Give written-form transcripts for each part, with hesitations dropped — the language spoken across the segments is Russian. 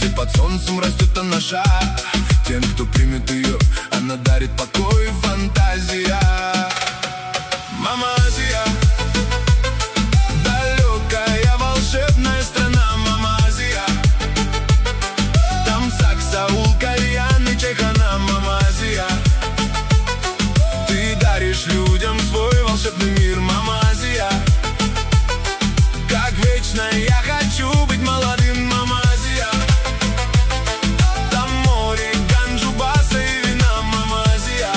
где под солнцем растет она шаг. Тем, кто примет ее, она дарит покой и фантазия. Мама Азия, далекая волшебная страна. Мама Азия, там Саул, кальян и чайхана. Мама Азия, ты даришь людям свой волшебный мир. Мама Азия, как вечно я хочу быть молодым. Мама Азия, там море, ганджу, баса и вина. Мама Азия,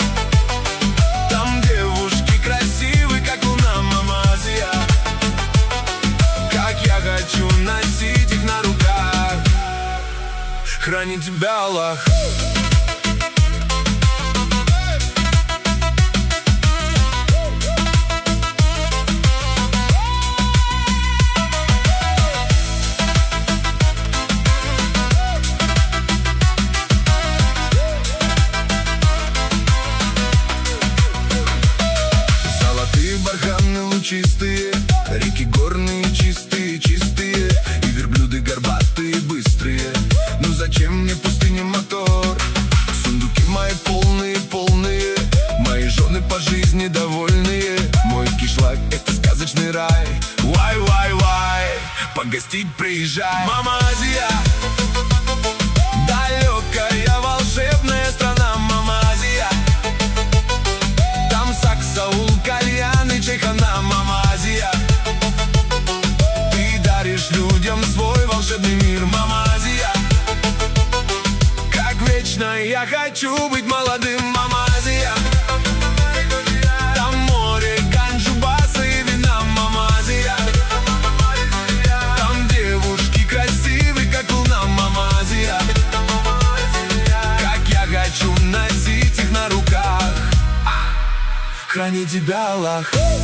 там девушки красивые, как луна. Мама Азия, как я хочу носить их на руках. Храни тебя Аллах. Чистые реки, горные, чистые, чистые, и верблюды горбатые, быстрые. Ну зачем мне пустыня, мотор? Сундуки мои полные, полные, мои жены по жизни довольные. Мой кишлак — это сказочный рай. Вай, вай, вай, погостить приезжай. Мама Азия, далекая волшебная страна. Мама Азия, там Саул, кальян и чайхана. Мама Азия, ты даришь людям свой волшебный мир. Мама Азия, как вечно я хочу быть молодым. Мама Азия, там море, ганджу, баса и вина. Мама Азия, там девушки красивые, как луна. Мама Азия, как я хочу носить их на руках. Храни тебя Аллах.